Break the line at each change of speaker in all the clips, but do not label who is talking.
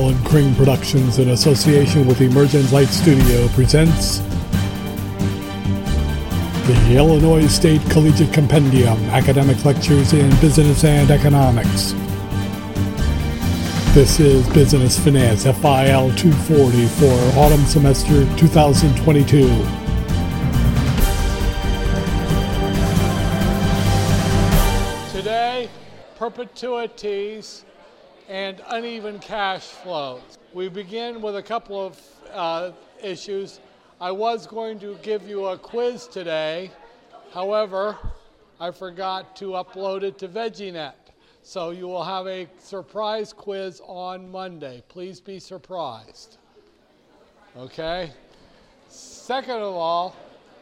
Alan Kring Productions, in association with Emergent Light Studio, presents the Illinois State Collegiate Compendium, Academic Lectures in Business and Economics. This is Business Finance FIL 240 for autumn semester 2022.
Today, perpetuities and uneven cash flows. We begin with a couple of issues. I was going to give you a quiz today. However, I forgot to upload it to VeggieNet. So you will have a surprise quiz on Monday. Please be surprised. Okay? Second of all,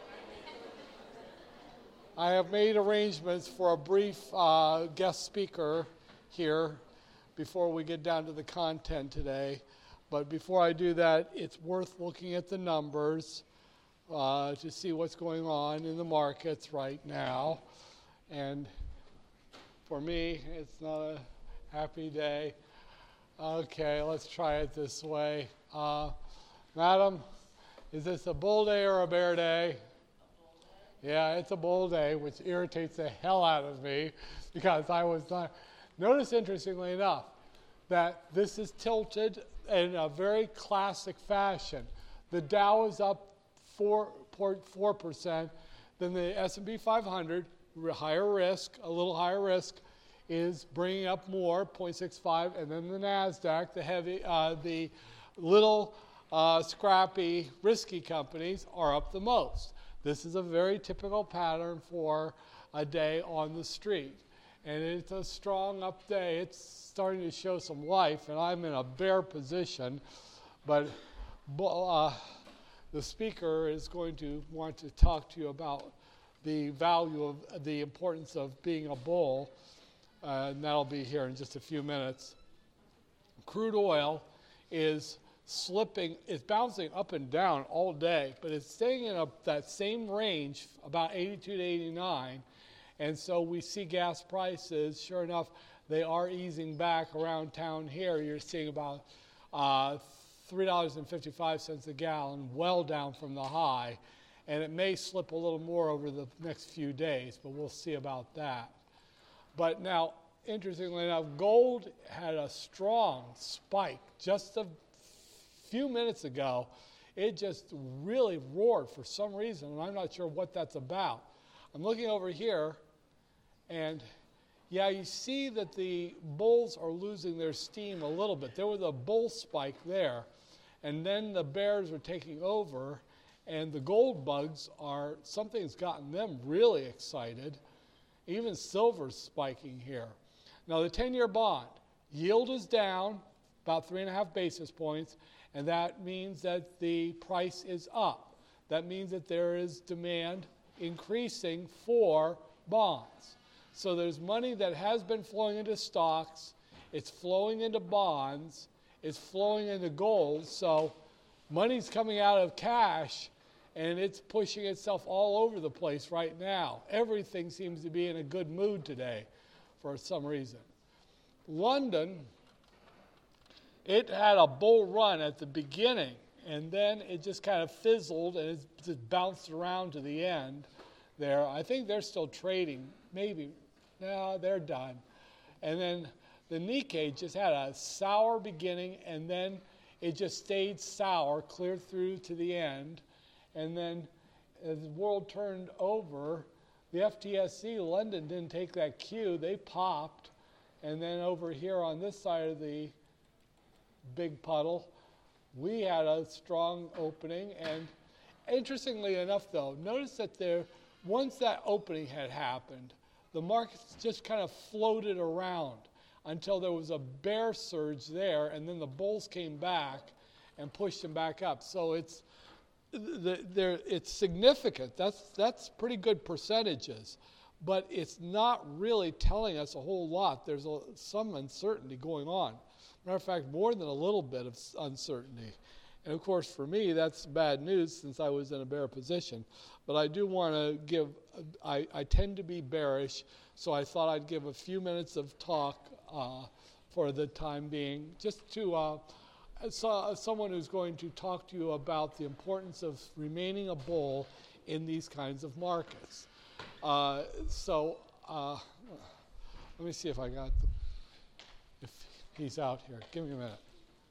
I have made arrangements for a brief guest speaker here before we get down to the content today. But before I do that, it's worth looking at the numbers to see what's going on in the markets right now. And for me, it's not a happy day. Okay, let's try it this way. Madam, is this a bull day or a bear day? Yeah, it's a bull day, which irritates the hell out of me because I was not. Notice, interestingly enough, that this is tilted in a very classic fashion. The Dow is up 4.4%, then the S&P 500, higher risk, a little higher risk, is bringing up more, 0.65, and then the NASDAQ, the heavy, the little scrappy, risky companies are up the most. This is a very typical pattern for a day on the street. And it's a strong up day. It's starting to show some life, and I'm in a bear position. But the speaker is going to want to talk to you about the value of the importance of being a bull, and that'll be here in just a few minutes. Crude oil is slipping, it's bouncing up and down all day, but it's staying in that same range, about 82 to 89. And so we see gas prices, sure enough, they are easing back around town here. You're seeing about $3.55 a gallon, well down from the high. And it may slip a little more over the next few days, but we'll see about that. But now, interestingly enough, gold had a strong spike just a few minutes ago. It just really roared for some reason, and I'm not sure what that's about. I'm looking over here, and yeah, you see that the bulls are losing their steam a little bit. There was a bull spike there, and then the bears are taking over, and the gold bugs are, something's gotten them really excited. Even silver's spiking here. Now the 10-year bond, yield is down about 3.5 basis points, and that means that the price is up. That means that there is demand increasing for bonds. So there's money that has been flowing into stocks, it's flowing into bonds, it's flowing into gold, so money's coming out of cash and it's pushing itself all over the place right now. Everything seems to be in a good mood today for some reason. London, it had a bull run at the beginning, and then it just kind of fizzled and it just bounced around to the end there. I think they're still trading, maybe. No, they're done. And then the Nikkei just had a sour beginning, and then it just stayed sour, clear through to the end. And then as the world turned over, the FTSE, London didn't take that cue. They popped. And then over here on this side of the big puddle, we had a strong opening. And interestingly enough, though, notice that once that opening had happened, the markets just kind of floated around until there was a bear surge there, and then the bulls came back and pushed them back up. So it's significant. That's pretty good percentages, but it's not really telling us a whole lot. There's some uncertainty going on. Matter of fact, more than a little bit of uncertainty. And of course, for me, that's bad news since I was in a bear position. But I do want to give, I tend to be bearish, so I thought I'd give a few minutes of talk for the time being, just to someone who's going to talk to you about the importance of remaining a bull in these kinds of markets. Let me see if I got if he's out here. Give me a minute.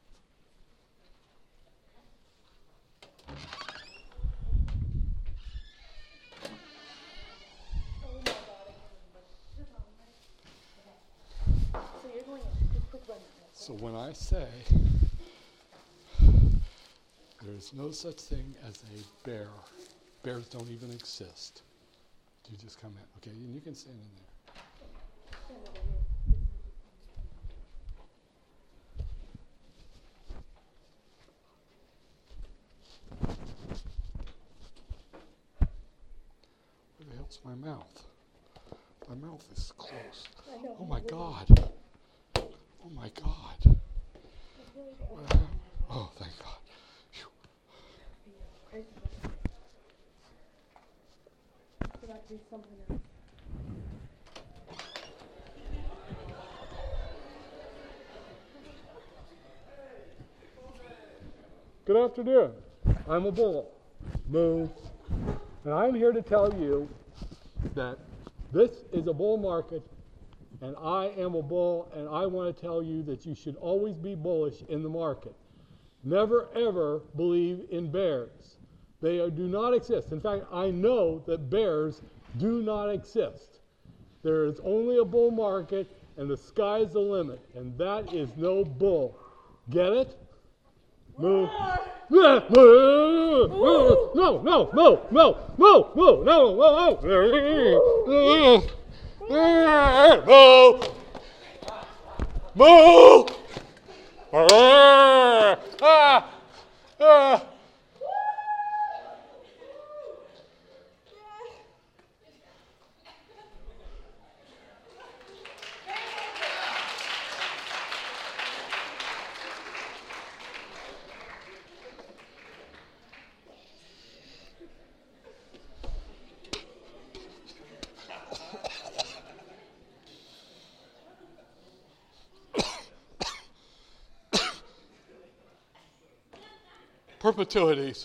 So when I say there's no such thing as a bear, bears don't even exist. You just come in, okay? And you can stand in there. Where the hell's my mouth? My mouth is closed. Oh my God. Oh my God. Oh, thank God. Good afternoon. I'm a bull. Moo. And I'm here to tell you that this is a bull market, and I am a bull, and I want to tell you that you should always be bullish in the market. Never, ever believe in bears. They do not exist. In fact, I know that bears do not exist. There is only a bull market, and the sky's the limit, and that is no bull. Get it? Moo. No, no, no, no, no, no, no, no, no, no. Moo! Moo! Perpetuities.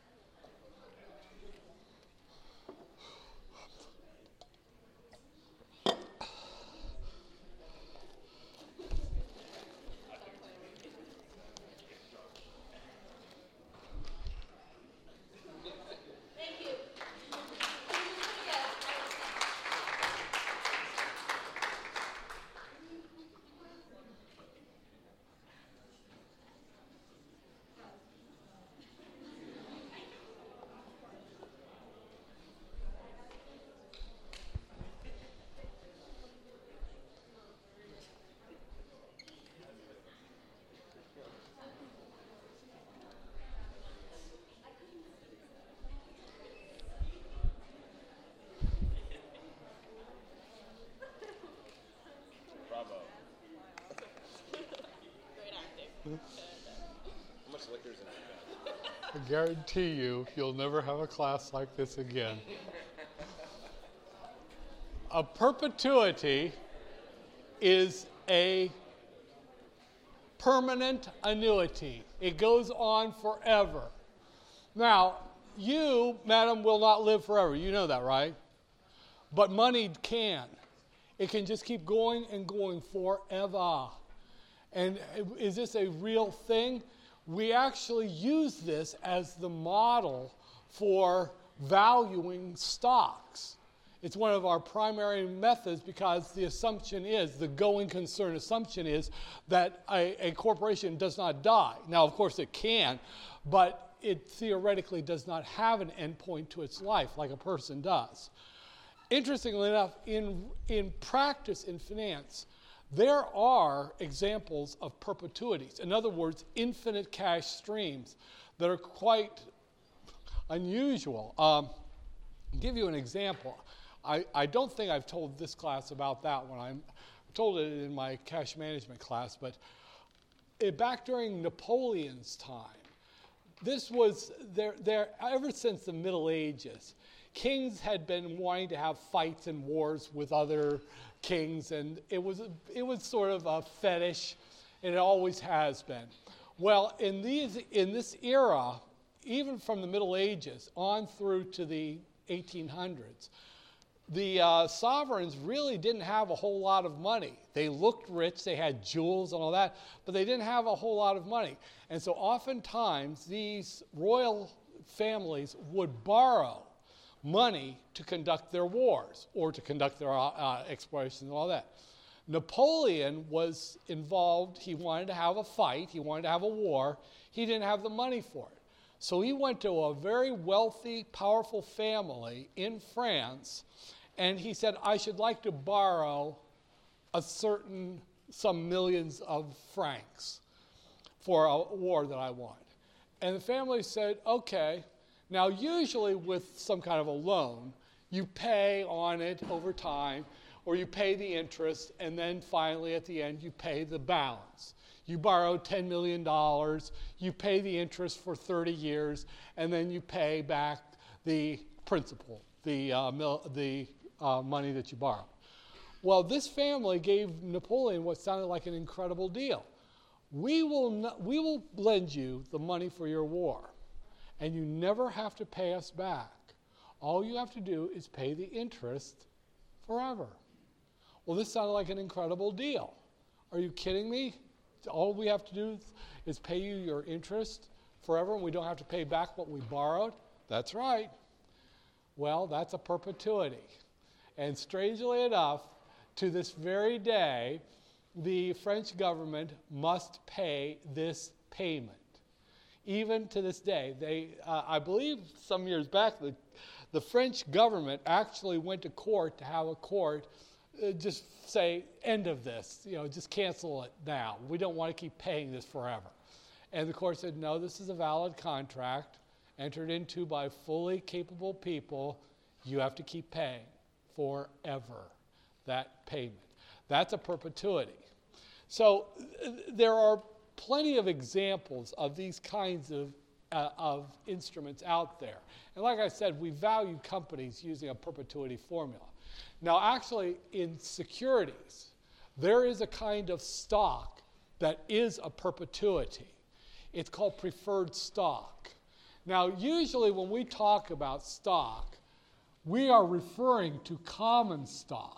How much liquor's in that?
I guarantee you'll never have a class like this again. A perpetuity is a permanent annuity. It goes on forever. Now, you, madam, will not live forever. You know that, right? But money can. It can just keep going and going forever. And is this a real thing? We actually use this as the model for valuing stocks. It's one of our primary methods because the assumption is, the going concern assumption is that a corporation does not die. Now, of course, it can, but it theoretically does not have an endpoint to its life like a person does. Interestingly enough, in practice in finance, there are examples of perpetuities. In other words, infinite cash streams that are quite unusual. I'll give you an example. I don't think I've told this class about that one. I told it in my cash management class, but back during Napoleon's time, this was there ever since the Middle Ages. Kings had been wanting to have fights and wars with other kings, and it was sort of a fetish, and it always has been. Well, in this era, even from the Middle Ages on through to the 1800s, the sovereigns really didn't have a whole lot of money. They looked rich, they had jewels and all that, but they didn't have a whole lot of money. And so oftentimes these royal families would borrow money to conduct their wars or to conduct their explorations and all that. Napoleon was involved. He wanted to have a fight. He wanted to have a war. He didn't have the money for it. So he went to a very wealthy, powerful family in France, and he said, I should like to borrow some millions of francs for a war that I want. And the family said, okay. Now, usually with some kind of a loan, you pay on it over time, or you pay the interest, and then finally at the end you pay the balance. You borrow $10 million, you pay the interest for 30 years, and then you pay back the principal, the money that you borrowed. Well, this family gave Napoleon what sounded like an incredible deal. We will lend you the money for your war, and you never have to pay us back. All you have to do is pay the interest forever. Well, this sounded like an incredible deal. Are you kidding me? All we have to do is pay you your interest forever, and we don't have to pay back what we borrowed? That's right. Well, that's a perpetuity. And strangely enough, to this very day, the French government must pay this payment. Even to this day, I believe some years back, the French government actually went to court to have a court just say, end of this, just cancel it now. We don't want to keep paying this forever. And the court said, no, this is a valid contract entered into by fully capable people. You have to keep paying forever that payment. That's a perpetuity. So there are plenty of examples of these kinds of instruments out there. And like I said, we value companies using a perpetuity formula. Now, actually, in securities, there is a kind of stock that is a perpetuity. It's called preferred stock. Now, usually when we talk about stock, we are referring to common stock.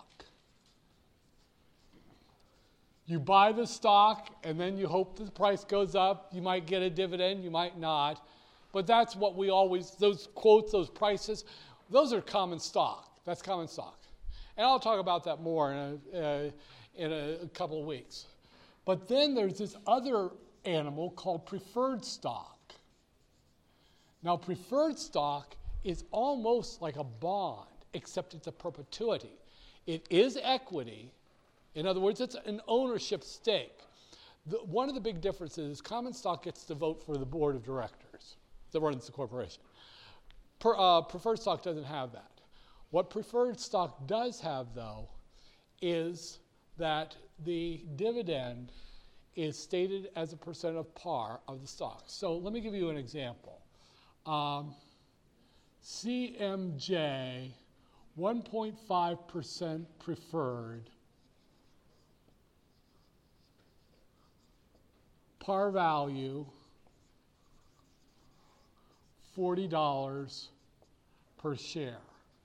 You buy the stock, and then you hope the price goes up. You might get a dividend, you might not. But that's what we always, those quotes, those prices, those are common stock. That's common stock. And I'll talk about that more in a couple of weeks. But then there's this other animal called preferred stock. Now, preferred stock is almost like a bond, except it's a perpetuity. It is equity. In other words, it's an ownership stake. One of the big differences is common stock gets to vote for the board of directors that runs the corporation. Preferred stock doesn't have that. What preferred stock does have, though, is that the dividend is stated as a percent of par of the stock. So let me give you an example. CMJ, 1.5% preferred, par value, $40 per share.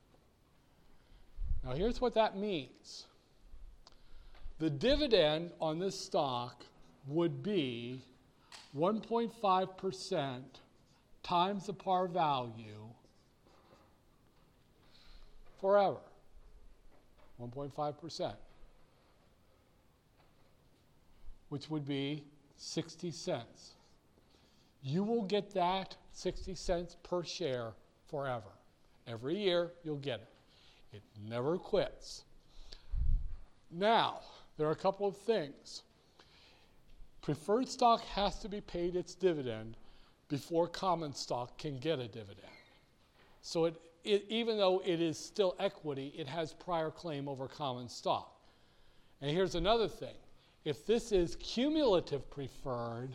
Now here's what that means. The dividend on this stock would be 1.5% times the par value forever. 1.5%, which would be 60 cents. You will get that 60 cents per share forever. Every year you'll get it. It never quits. Now, there are a couple of things. Preferred stock has to be paid its dividend before common stock can get a dividend. So even though it is still equity, it has prior claim over common stock. And here's another thing. If this is cumulative preferred,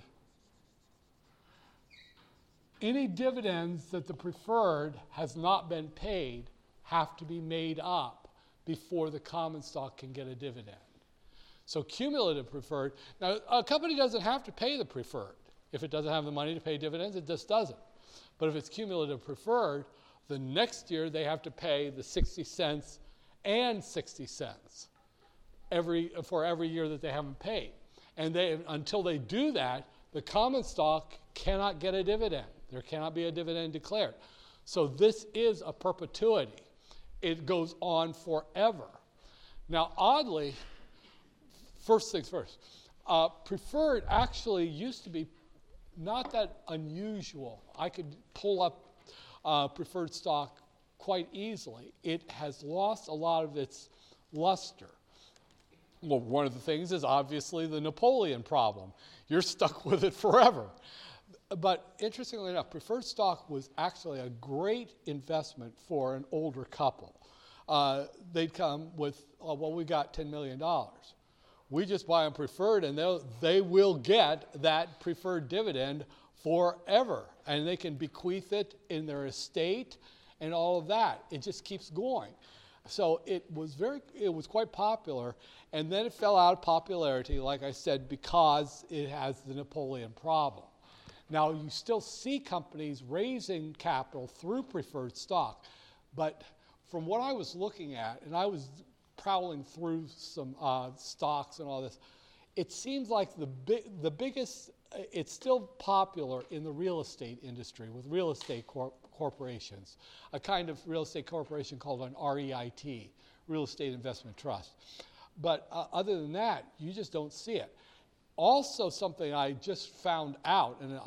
any dividends that the preferred has not been paid have to be made up before the common stock can get a dividend. So cumulative preferred, now a company doesn't have to pay the preferred. If it doesn't have the money to pay dividends, it just doesn't. But if it's cumulative preferred, the next year they have to pay the 60 cents and 60 cents for every year that they haven't paid. And until they do that, the common stock cannot get a dividend. There cannot be a dividend declared. So this is a perpetuity. It goes on forever. Now, oddly, first things first, preferred actually used to be not that unusual. I could pull up preferred stock quite easily. It has lost a lot of its luster. Well, one of the things is obviously the Napoleon problem. You're stuck with it forever. But interestingly enough, preferred stock was actually a great investment for an older couple. They'd come with, well, we got $10 million. We just buy them preferred, and they will get that preferred dividend forever. And they can bequeath it in their estate and all of that. It just keeps going. So it was quite popular, and then it fell out of popularity, like I said, because it has the Napoleon problem. Now, you still see companies raising capital through preferred stock, but from what I was looking at, and I was prowling through some stocks and all this, it seems like the biggest, it's still popular in the real estate industry with real estate corporations, a kind of real estate corporation called an REIT, Real Estate Investment Trust. But other than that, you just don't see it. Also, something I just found out, and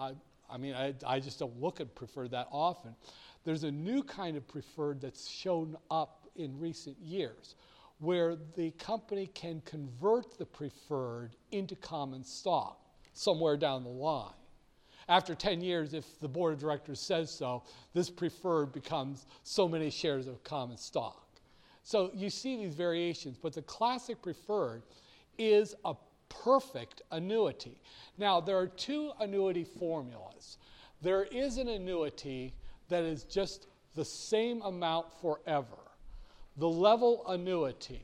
I just don't look at preferred that often, there's a new kind of preferred that's shown up in recent years where the company can convert the preferred into common stock somewhere down the line. After 10 years, if the board of directors says so, this preferred becomes so many shares of common stock. So you see these variations, but the classic preferred is a perfect annuity. Now, there are two annuity formulas. There is an annuity that is just the same amount forever. The level annuity.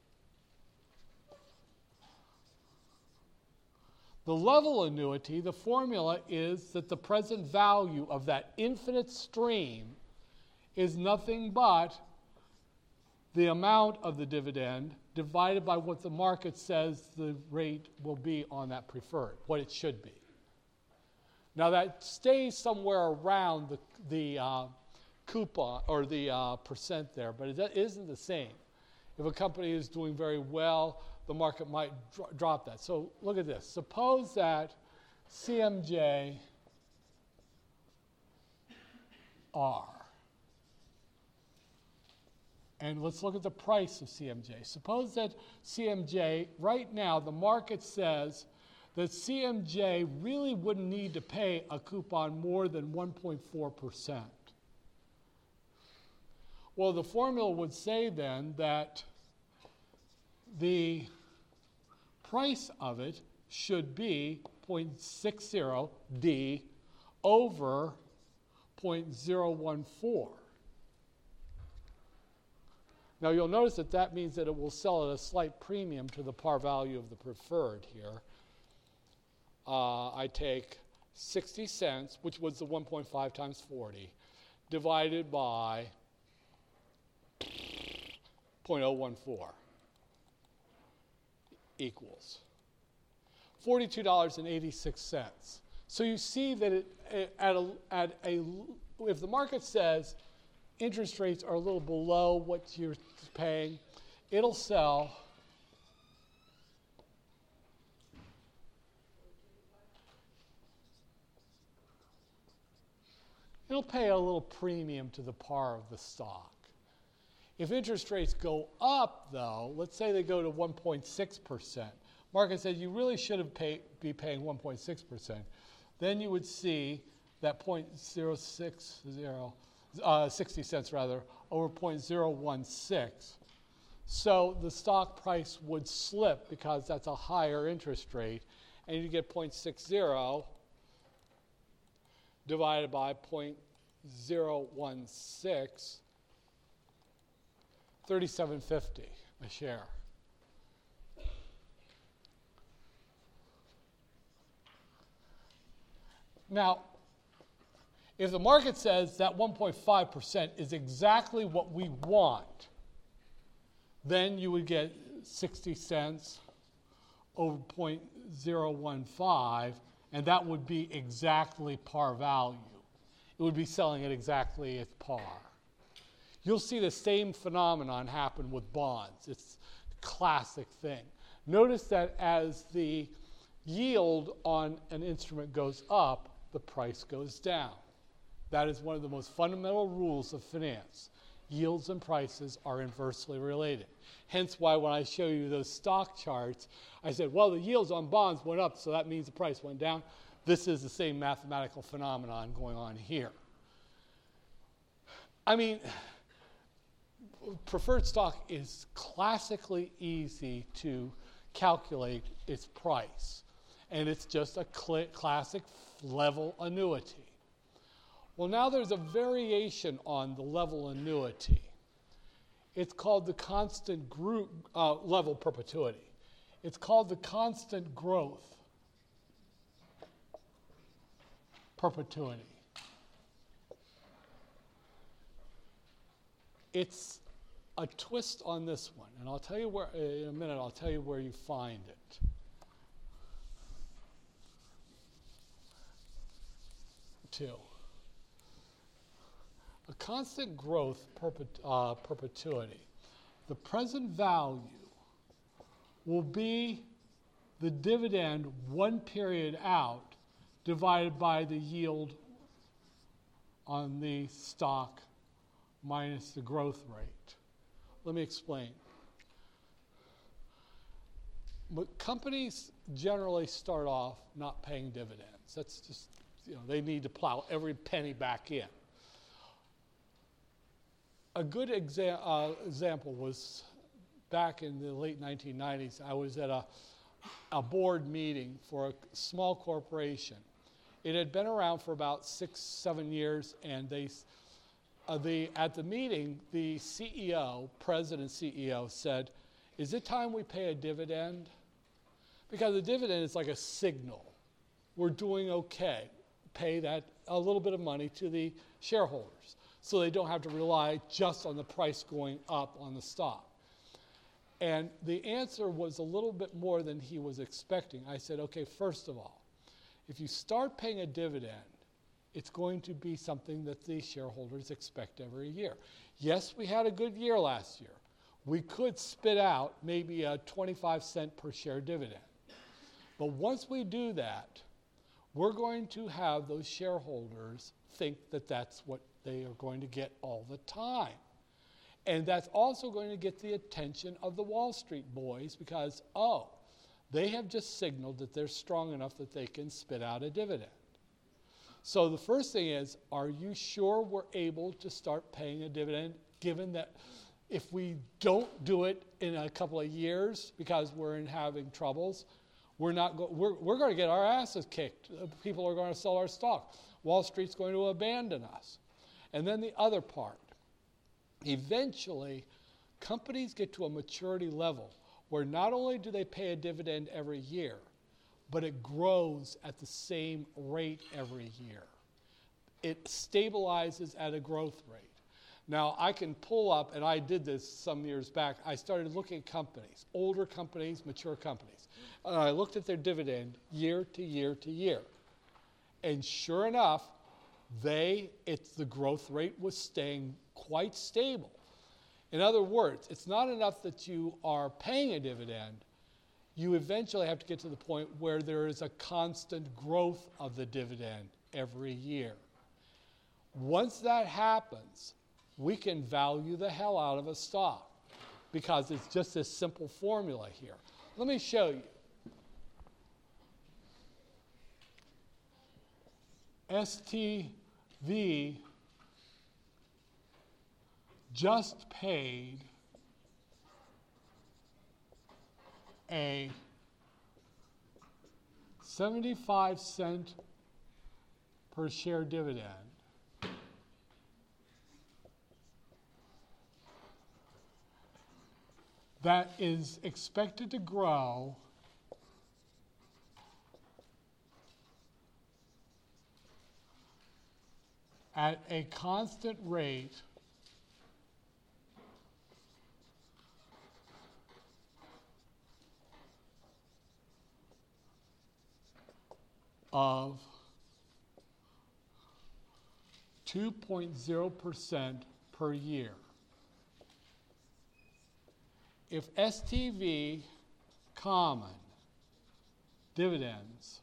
The level annuity, the formula is that the present value of that infinite stream is nothing but the amount of the dividend divided by what the market says the rate will be on that preferred, what it should be. Now that stays somewhere around the coupon or the percent there, but it isn't the same. If a company is doing very well, the market might drop that. So look at this. Suppose that CMJ R. And let's look at the price of CMJ. Suppose that CMJ, right now, the market says that CMJ really wouldn't need to pay a coupon more than 1.4%. Well, the formula would say then that the price of it should be 0.60 D over 0.014. Now you'll notice that that means that it will sell at a slight premium to the par value of the preferred here. I take 60 cents, which was the 1.5 times 40, divided by 0.014 equals $42.86. So you see that if the market says interest rates are a little below what you're paying, it'll sell it'll pay a little premium to the par of the stock. If interest rates go up, though, let's say they go to 1.6%, market says you really should have be paying 1.6%, then you would see that 60 cents rather, over 0.016. So the stock price would slip because that's a higher interest rate, and you get 0.60 divided by 0.016, $37.50 a share. Now, if the market says that 1.5% is exactly what we want, then you would get 60 cents over 0.015, and that would be exactly par value. It would be selling it exactly at par. You'll see the same phenomenon happen with bonds. It's a classic thing. Notice that as the yield on an instrument goes up, the price goes down. That is one of the most fundamental rules of finance. Yields and prices are inversely related. Hence why when I show you those stock charts, I said, well, the yields on bonds went up, so that means the price went down. This is the same mathematical phenomenon going on here. I mean, preferred stock is classically easy to calculate its price, and it's just a classic level annuity. Well, now there's a variation on the level annuity. It's called the constant level perpetuity. It's called the constant growth perpetuity. It's a twist on this one, and I'll tell you where, in a minute, I'll tell you where you find it. Two. A constant growth perpetuity. The present value will be the dividend one period out divided by the yield on the stock minus the growth rate. Let me explain. But companies generally start off not paying dividends. That's just, they need to plow every penny back in. A good example was back in the late 1990s. I was at a board meeting for a small corporation. It had been around for about 6-7 years, and at the meeting, the CEO, president CEO, said, "Is it time we pay a dividend?" Because the dividend is like a signal. We're doing okay. Pay that a little bit of money to the shareholders, so they don't have to rely just on the price going up on the stock. And the answer was a little bit more than he was expecting. I said, okay, first of all, if you start paying a dividend, it's going to be something that the shareholders expect every year. Yes, we had a good year last year. We could spit out maybe a 25-cent per share dividend. But once we do that, we're going to have those shareholders think that that's what they are going to get all the time. And that's also going to get the attention of the Wall Street boys because, they have just signaled that they're strong enough that they can spit out a dividend. So the first thing is, are you sure we're able to start paying a dividend, given that if we don't do it in a couple of years because we're having troubles, we're going to get our asses kicked. People are going to sell our stock. Wall Street's going to abandon us. And then the other part. Eventually, companies get to a maturity level where not only do they pay a dividend every year, but it grows at the same rate every year. It stabilizes at a growth rate. Now, I can pull up, and I did this some years back, I started looking at companies, older companies, mature companies. And I looked at their dividend year to year to year. And sure enough, the growth rate was staying quite stable. In other words, it's not enough that you are paying a dividend. You eventually have to get to the point where there is a constant growth of the dividend every year. Once that happens, we can value the hell out of a stock because it's just this simple formula here. Let me show you. STV just paid a 75-cent per share dividend. That is expected to grow at a constant rate of 2.0% per year. If STV common dividends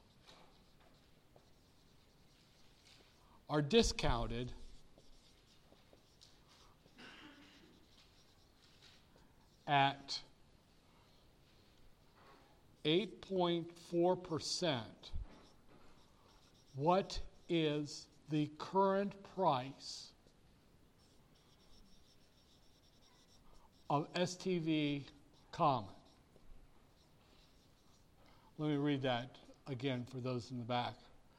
are discounted at 8.4%, what is the current price of STV common? Let me read that again for those in the back.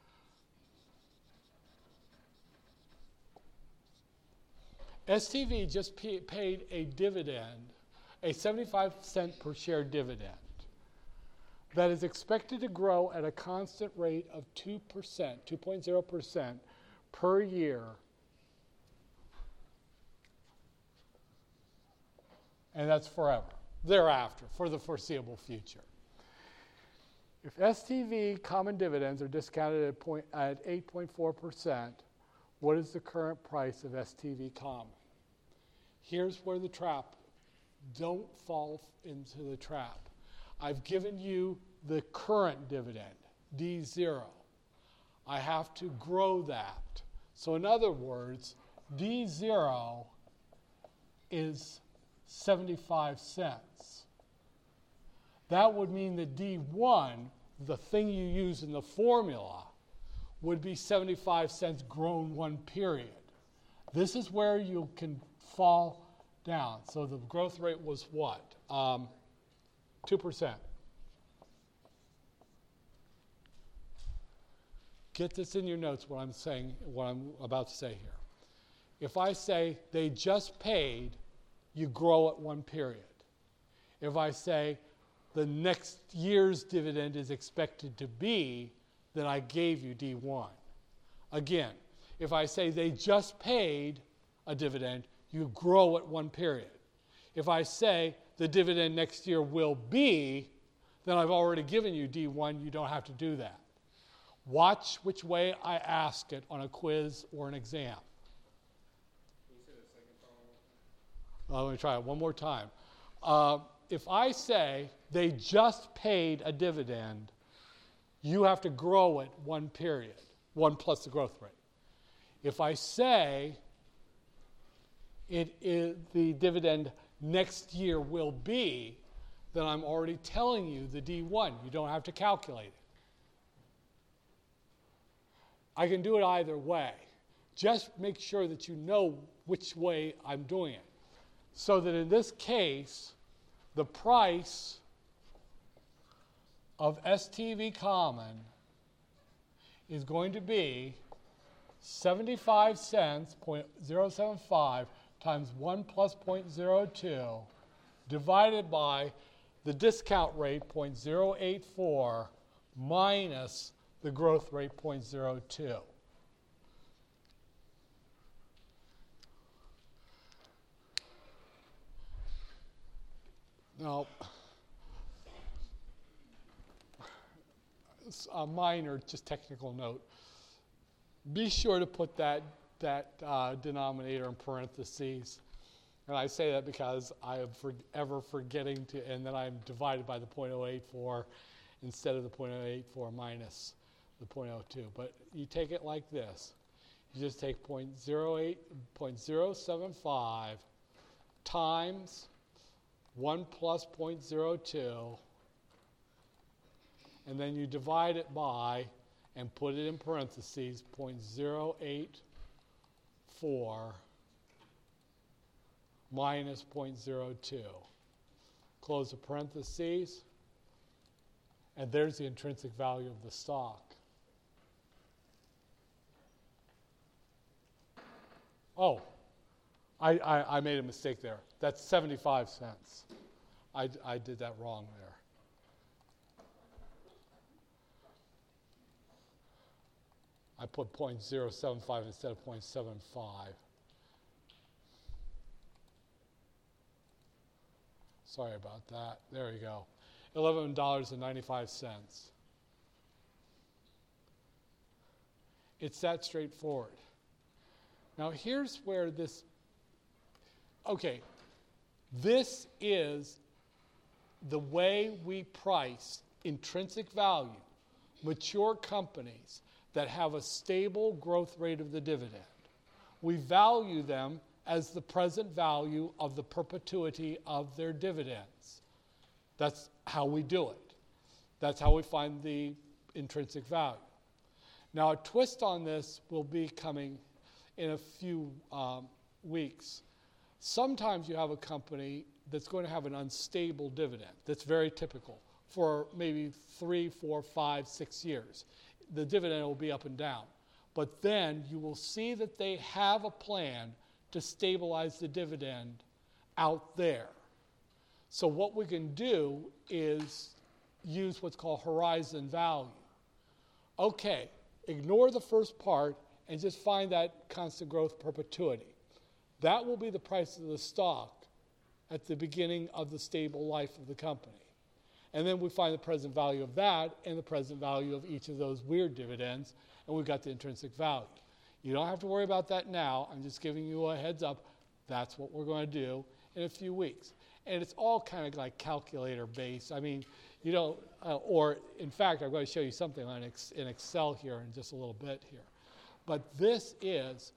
STV just paid a dividend, a 75-cent per share dividend, that is expected to grow at a constant rate of 2%, 2.0% per year. And that's forever, thereafter, for the foreseeable future. If STV common dividends are discounted at 8.4%, what is the current price of STV common? Here's where the trap, don't fall into the trap. I've given you the current dividend, D0. I have to grow that. So in other words, D0 is 75 cents. That would mean that D1, the thing you use in the formula, would be 75 cents grown one period. This is where you can fall down. So the growth rate was what? 2%. Get this in your notes what I'm about to say here. If I say they just paid, you grow at one period. If I say the next year's dividend is expected to be, then I gave you D1. Again, if I say they just paid a dividend, you grow at one period. If I say the dividend next year will be, then I've already given you D1, you don't have to do that. Watch which way I ask it on a quiz or an exam.
Can you say the second part?
Let me try it one more time. If I say they just paid a dividend, you have to grow it one period, 1 plus the growth rate. If I say it is the dividend next year will be, then I'm already telling you the D1. You don't have to calculate it. I can do it either way. Just make sure that you know which way I'm doing it. So that in this case, the price of STV common is going to be 75 cents, 0.075, times 1 plus 0.02, divided by the discount rate, 0.084, minus the growth rate, 0.02. Now, a minor, just technical note. Be sure to put that denominator in parentheses. And I say that because I am ever forgetting to, and then I'm divided by the 0.084 instead of the 0.084 minus the 0.02. But you take it like this. You just take 0.075 times 1 plus 0.02, and then you divide it by and put it in parentheses, 0.084 minus 0.02. Close the parentheses, and there's the intrinsic value of the stock. Oh, I made a mistake there. That's 75 cents. I did that wrong there. I put 0.075 instead of 0.75. Sorry about that. There you go. $11.95. It's that straightforward. Now here's where this is the way we price intrinsic value, mature companies that have a stable growth rate of the dividend. We value them as the present value of the perpetuity of their dividends. That's how we do it. That's how we find the intrinsic value. Now, a twist on this will be coming in a few weeks. Sometimes you have a company that's going to have an unstable dividend. That's very typical for maybe 3, 4, 5, 6 years. The dividend will be up and down. But then you will see that they have a plan to stabilize the dividend out there. So what we can do is use what's called horizon value. Okay, ignore the first part and just find that constant growth perpetuity. That will be the price of the stock at the beginning of the stable life of the company. And then we find the present value of that and the present value of each of those weird dividends, and we've got the intrinsic value. You don't have to worry about that now. I'm just giving you a heads up. That's what we're going to do in a few weeks. And it's all kind of like calculator based. I mean, you don't, or in fact, I'm going to show you something in Excel here in just a little bit here. But this is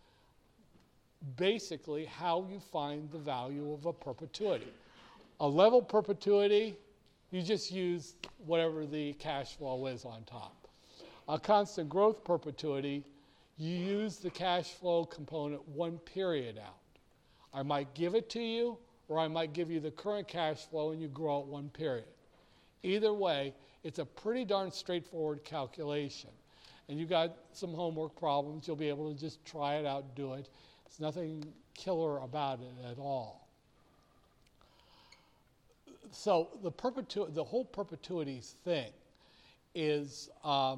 basically how you find the value of a perpetuity. A level perpetuity, you just use whatever the cash flow is on top. A constant growth perpetuity, you use the cash flow component one period out. I might give it to you, or I might give you the current cash flow and you grow it one period. Either way, it's a pretty darn straightforward calculation. And you've got some homework problems. You'll be able to just try it out and do it. There's nothing killer about it at all. So the whole perpetuities thing is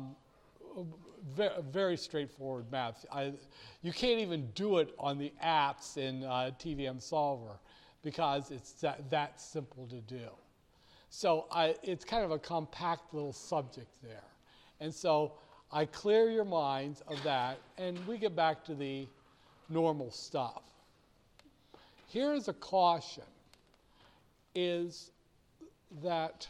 very straightforward math. You can't even do it on the apps in TVM Solver because it's that simple to do. So it's kind of a compact little subject there. And so I clear your minds of that, and we get back to the normal stuff. Here is a caution, is that,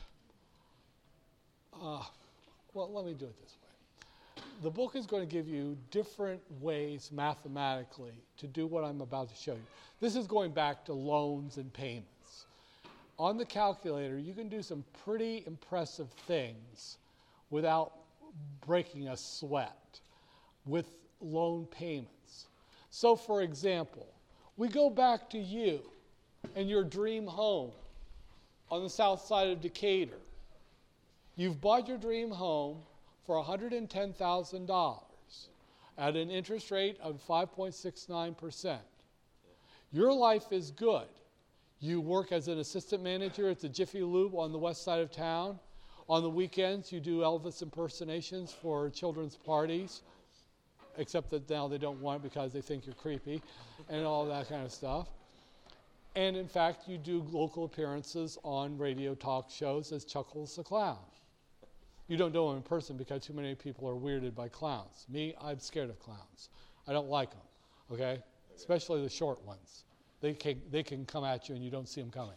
well, let me do it this way. The book is going to give you different ways mathematically to do what I'm about to show you. This is going back to loans and payments. On the calculator, you can do some pretty impressive things without breaking a sweat with loan payments. So, for example, we go back to you and your dream home on the south side of Decatur. You've bought your dream home for $110,000 at an interest rate of 5.69%. Your life is good. You work as an assistant manager at the Jiffy Lube on the west side of town. On the weekends, you do Elvis impersonations for children's parties, except that now they don't want it because they think you're creepy and all that kind of stuff. And in fact, you do local appearances on radio talk shows as Chuckles the Clown. You don't do them in person because too many people are weirded by clowns. Me, I'm scared of clowns. I don't like them, okay? Especially the short ones. They can come at you and you don't see them coming.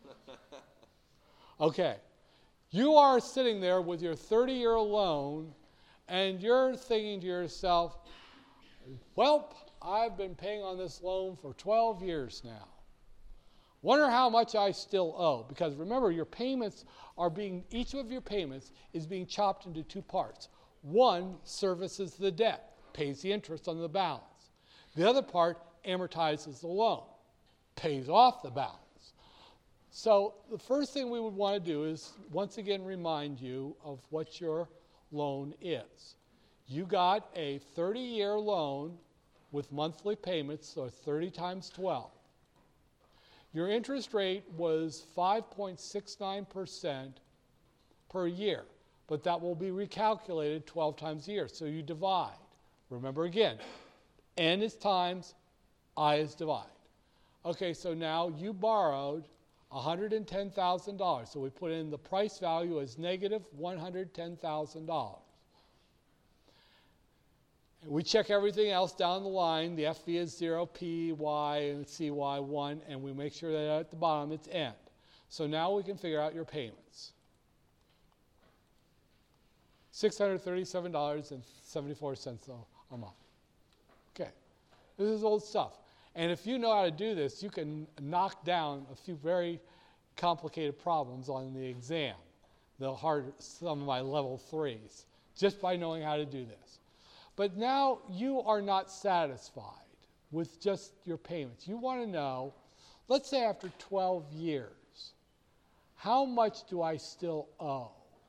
Okay. You are sitting there with your 30-year loan and you're thinking to yourself, well, I've been paying on this loan for 12 years now. Wonder how much I still owe. Because remember, your payments each of your payments is being chopped into two parts. One services the debt, pays the interest on the balance. The other part amortizes the loan, pays off the balance. So the first thing we would want to do is once again remind you of what your loan is. You got a 30-year loan with monthly payments, so 30 times 12. Your interest rate was 5.69% per year, but that will be recalculated 12 times a year, so you divide, Remember again, N is times, I is divide. Okay, so now you borrowed $110,000. So we put in the price value as negative $110,000. We check everything else down the line. The FV is 0, P, Y, and CY 1, and we make sure that at the bottom it's N. So now we can figure out your payments. $637.74 a month. Okay, this is old stuff. And if you know how to do this, you can knock down a few very complicated problems on the exam, some of my level 3s, just by knowing how to do this. But now you are not satisfied with just your payments. You want to know, let's say after 12 years, how much do I still owe?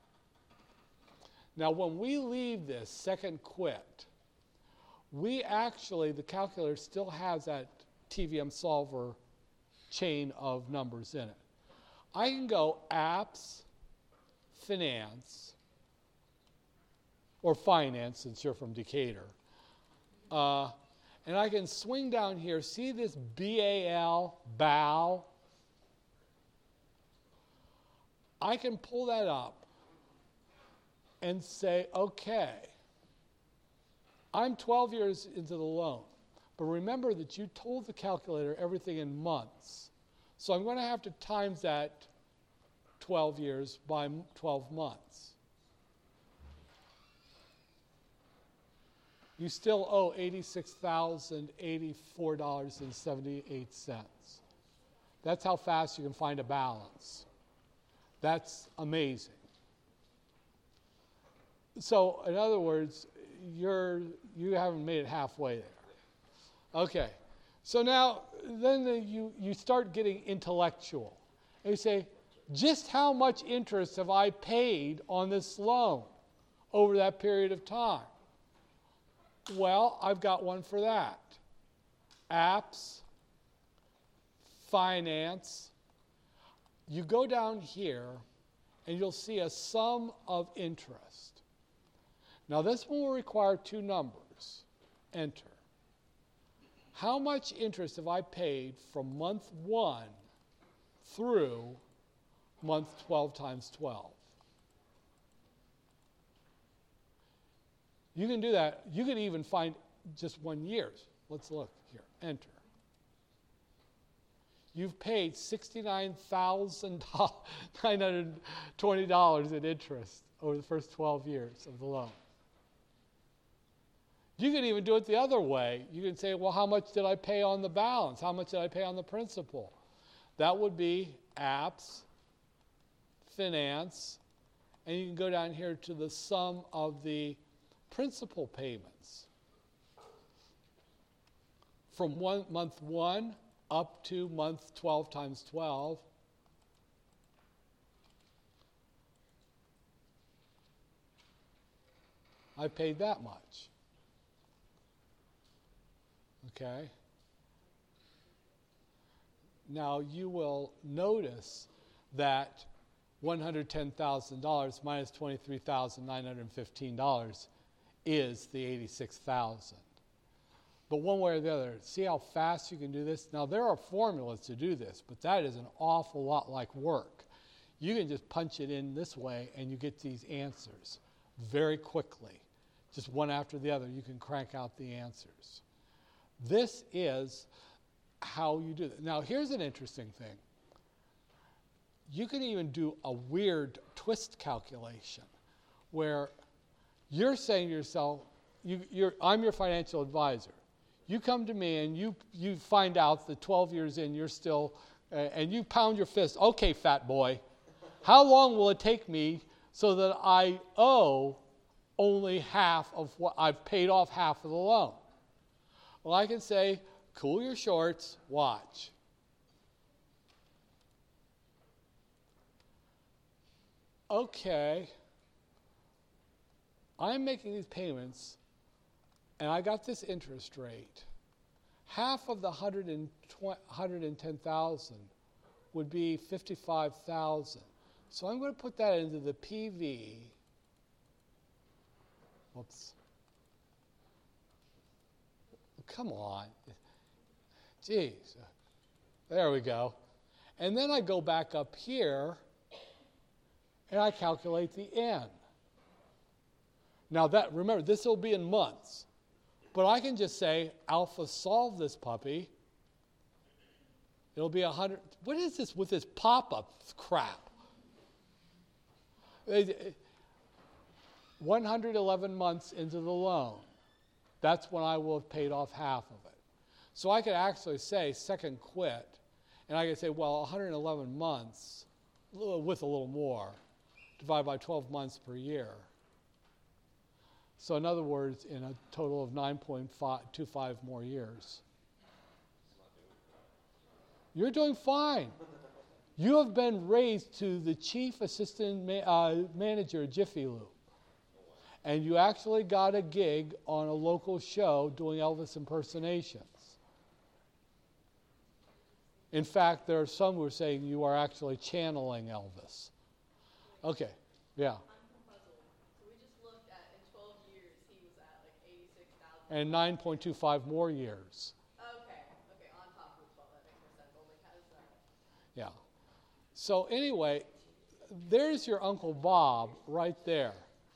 Now when we leave this second quit, we actually, the calculator still has that TVM solver chain of numbers in it. I can go apps, finance, or finance, since you're from Decatur. And I can swing down here, see this BAL, BAL? I can pull that up and say, okay, I'm 12 years into the loan. But remember that you told the calculator everything in months. So I'm going to have to times that 12 years by 12 months. You still owe $86,084.78. That's how fast you can find a balance. That's amazing. So, in other words, you haven't made it halfway there. Okay, so now then you start getting intellectual. And you say, just how much interest have I paid on this loan over that period of time? Well, I've got one for that. Apps, finance. You go down here and you'll see a sum of interest. Now this one will require two numbers. Enter. How much interest have I paid from month 1 through month 12 times 12? You can do that. You can even find just 1 year. Let's look here. Enter. You've paid $69,920 in interest over the first 12 years of the loan. You can even do it the other way. You can say, well, how much did I pay on the balance? How much did I pay on the principal? That would be apps, finance, and you can go down here to the sum of the principal payments from month 1 up to month 12 times 12. I paid that much. Okay. Now you will notice that $110,000 minus $23,915 is the $86,000. But one way or the other, see how fast you can do this? Now there are formulas to do this, but that is an awful lot like work. You can just punch it in this way and you get these answers very quickly. Just one after the other, you can crank out the answers. This is how you do it. Now here's an interesting thing. You can even do a weird twist calculation where you're saying to yourself, I'm your financial advisor. You come to me and you find out that 12 years in you're still, and you pound your fist, okay, fat boy, how long will it take me so that I owe only half of what I've paid off half of the loan? Well, I can say, cool your shorts, watch. Okay, I'm making these payments, and I got this interest rate. Half of the 110,000 would be 55,000. So I'm going to put that into the PV. Whoops. come on. Jeez. There we go. And then I go back up here, and I calculate the n. Now remember, this will be in months. But I can just say, alpha solve this puppy. It'll be 100. What is this with this pop-up crap? 111 months into the loan. That's when I will have paid off half of it. So I could actually say second quit, and I could say, well, 111 months with a little more, divided by 12 months per year. So in other words, in a total of 9.25 more years. You're doing fine. You have been raised to the chief assistant manager at Jiffy Lube. And you actually got a gig on a local show doing Elvis impersonations. In fact, there are some who are saying you are actually channeling Elvis. Okay, yeah.
I'm puzzled. So we just looked at, in 12 years, he was at like 86,000.
And 9.25 more years.
Okay, on top of the 12, that makes more sense. Only has that.
Yeah. So anyway, there's your Uncle Bob right there.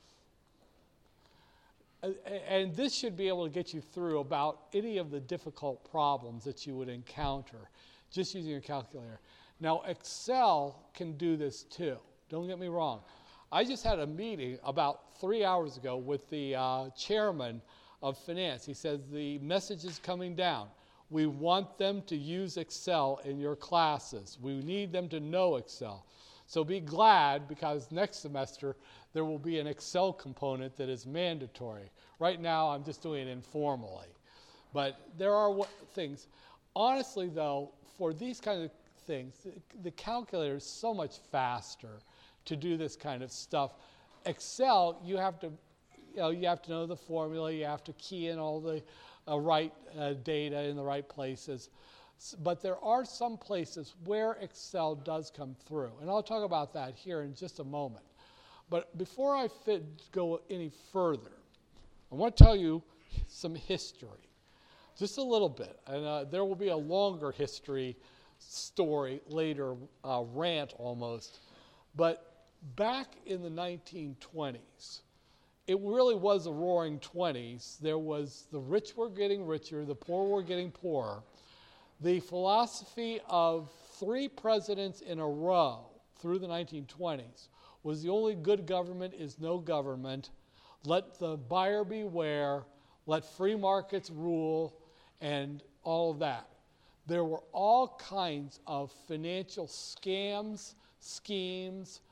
And this should be able to get you through about any of the difficult problems that you would encounter just using your calculator. Now, Excel can do this too. Don't get me wrong. I just had a meeting about 3 hours ago with the chairman of finance. He says the message is coming down. We want them to use Excel in your classes. We need them to know Excel. So be glad, because next semester there will be an Excel component that is mandatory. Right now I'm just doing it informally. But there are things. Honestly, though, for these kind of things, the calculator is so much faster to do this kind of stuff. Excel, you have to know the formula, you have to key in all the right data in the right places. But there are some places where Excel does come through. And I'll talk about that here in just a moment. But before I go any further, I want to tell you some history. Just a little bit. And there will be a longer history story later, rant almost. But back in the 1920s, it really was a roaring 20s. There was the rich were getting richer, the poor were getting poorer. The philosophy of 3 presidents in a row through the 1920s was the only good government is no government. Let the buyer beware. Let free markets rule, and all of that. There were all kinds of financial scams, schemes,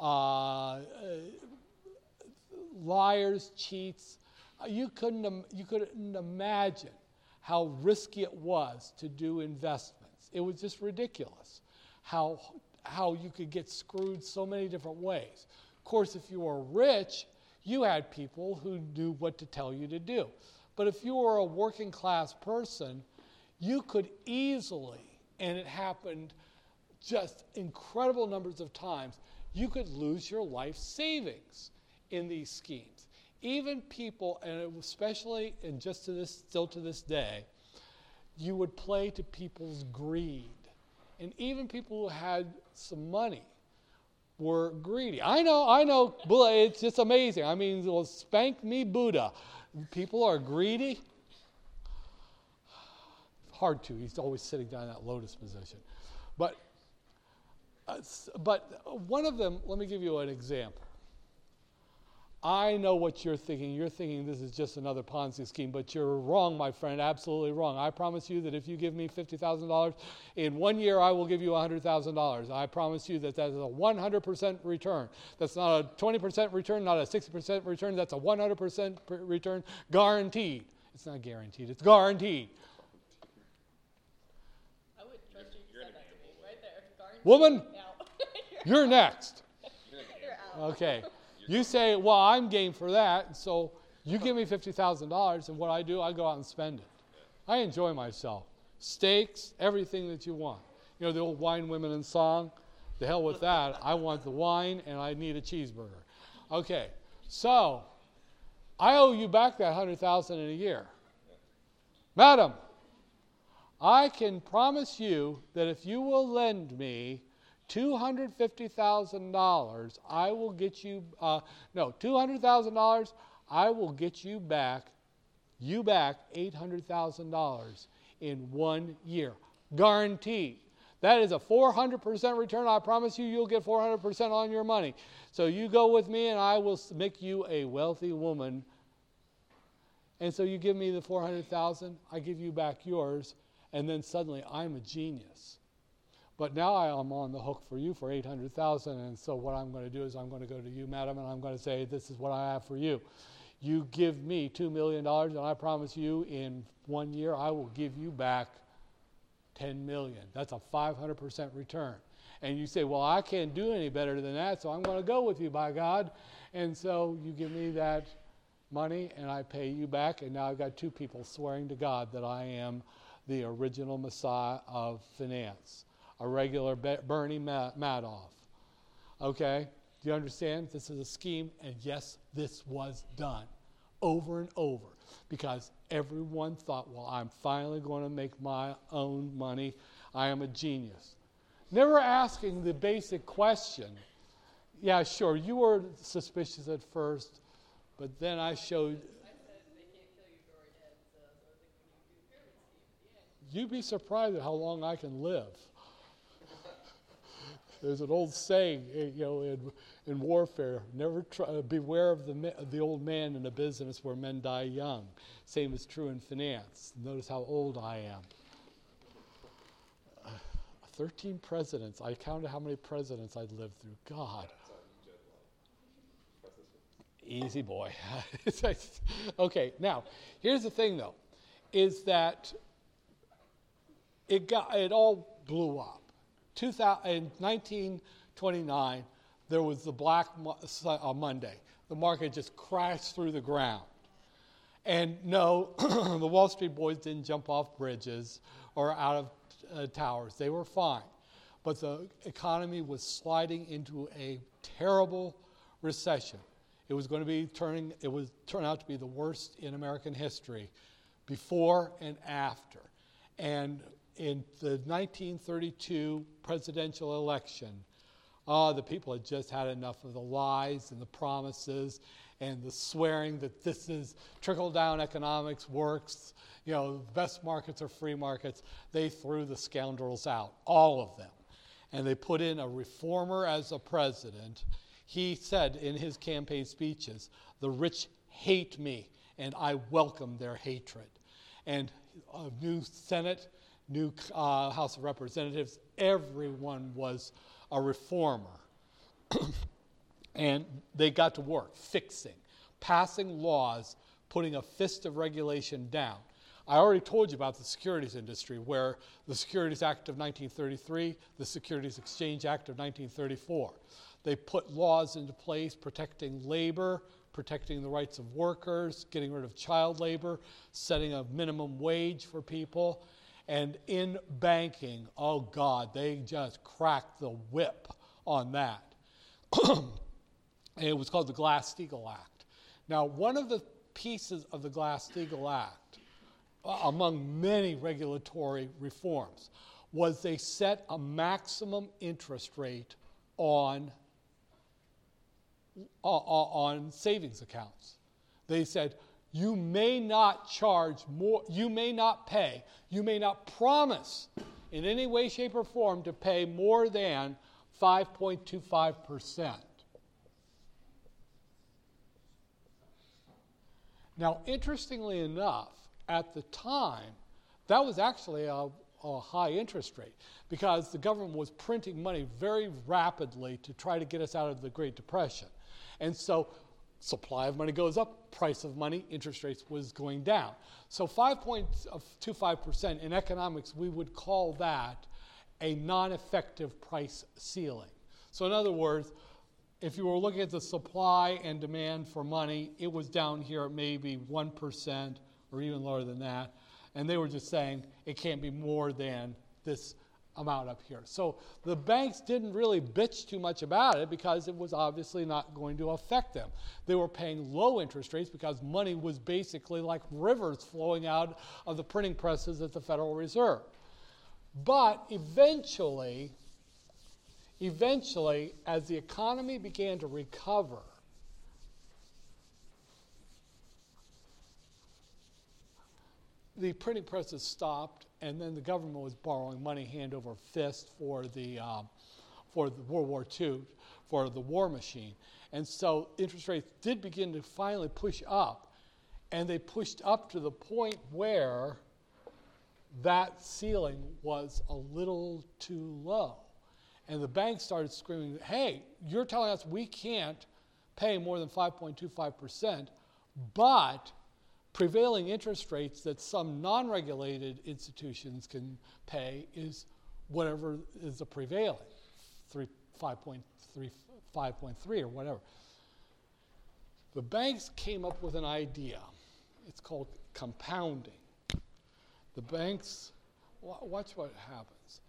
liars, cheats. You couldn't imagine how risky it was to do investments. It was just ridiculous how you could get screwed so many different ways. Of course, if you were rich, you had people who knew what to tell you to do. But if you were a working class person, you could easily, and it happened just incredible numbers of times, you could lose your life savings in these schemes. Even people, and especially, and still to this day, you would play to people's greed. And even people who had some money were greedy. I know, it's just amazing. I mean, well, spank me Buddha. People are greedy. Hard to. He's always sitting down in that lotus position. But one of them, let me give you an example. I know what you're thinking. You're thinking this is just another Ponzi scheme, but you're wrong, my friend, absolutely wrong. I promise you that if you give me $50,000, in 1 year I will give you $100,000. I promise you that is a 100% return. That's not a 20% return, not a 60% return. That's a 100% return, guaranteed. It's not guaranteed, it's guaranteed.
I would trust you to say that to me right there. Guaranteed.
Woman,
You're
you're next.
You're out.
Okay. You say, well, I'm game for that, so you give me $50,000, and what I do, I go out and spend it. I enjoy myself. Steaks, everything that you want. You know the old wine, women, and song? The hell with that. I want the wine, and I need a cheeseburger. Okay, so I owe you back that $100,000 in a year. Madam, I can promise you that if you will lend me $250,000, I will get you, $200,000, I will get you back $800,000 in 1 year. Guaranteed. That is a 400% return. I promise you, you'll get 400% on your money. So you go with me and I will make you a wealthy woman. And so you give me the 400,000, I give you back yours, and then suddenly I'm a genius. But now I am on the hook for you for 800,000, and so what I'm going to do is I'm going to go to you, madam, and I'm going to say, this is what I have for you. You give me $2 million, and I promise you in 1 year I will give you back $10 million. That's a 500% return. And you say, well, I can't do any better than that, so I'm going to go with you, by God. And so you give me that money, and I pay you back, and now I've got two people swearing to God that I am the original Messiah of finance, a regular Bernie Madoff. Okay? Do you understand? This is a scheme, and yes, this was done over and over because everyone thought, well, I'm finally going to make my own money. I am a genius. Never asking the basic question. Yeah, sure, you were suspicious at first, but then I showed.
I said they can't kill you before you're dead, so I think when you do pyramid scheme at the end.
You'd be surprised at how long I can live. There's an old saying, in warfare: never beware of the old man in a business where men die young. Same is true in finance. Notice how old I am. 13 presidents. I counted how many presidents I'd lived through. God. Easy boy. Okay, now, here's the thing, though, is that it all blew up. In 1929, there was the Black Monday. The market just crashed through the ground. And no, the Wall Street boys didn't jump off bridges or out of towers. They were fine. But the economy was sliding into a terrible recession. It was going to be turn out to be the worst in American history, before and after. And in the 1932 presidential election, the people had just had enough of the lies and the promises and the swearing that this is trickle-down economics works. The best markets are free markets. They threw the scoundrels out, all of them. And they put in a reformer as a president. He said in his campaign speeches, the rich hate me, and I welcome their hatred. And a new Senate, new House of Representatives, everyone was a reformer. And they got to work fixing, passing laws, putting a fist of regulation down. I already told you about the securities industry, where the Securities Act of 1933, the Securities Exchange Act of 1934. They put laws into place protecting labor, protecting the rights of workers, getting rid of child labor, setting a minimum wage for people. And in banking, oh God, they just cracked the whip on that. And it was called the Glass-Steagall Act. Now, one of the pieces of the Glass-Steagall Act, among many regulatory reforms, was they set a maximum interest rate on savings accounts. They said, you may not charge more, you may not pay, you may not promise in any way, shape, or form to pay more than 5.25%. Now, interestingly enough, at the time, that was actually a high interest rate because the government was printing money very rapidly to try to get us out of the Great Depression. And so supply of money goes up, price of money, interest rates was going down. So 5.25% in economics, we would call that a non-effective price ceiling. So in other words, if you were looking at the supply and demand for money, it was down here at maybe 1% or even lower than that. And they were just saying it can't be more than this amount up here. So the banks didn't really bitch too much about it because it was obviously not going to affect them. They were paying low interest rates because money was basically like rivers flowing out of the printing presses at the Federal Reserve. But eventually, as the economy began to recover, the printing presses stopped, and then the government was borrowing money hand over fist for the World War II, for the war machine. And so interest rates did begin to finally push up, and they pushed up to the point where that ceiling was a little too low. And the banks started screaming, hey, you're telling us we can't pay more than 5.25%, but prevailing interest rates that some non-regulated institutions can pay is whatever is the prevailing, 5.3 or whatever. The banks came up with an idea. It's called compounding. The banks, watch what happens.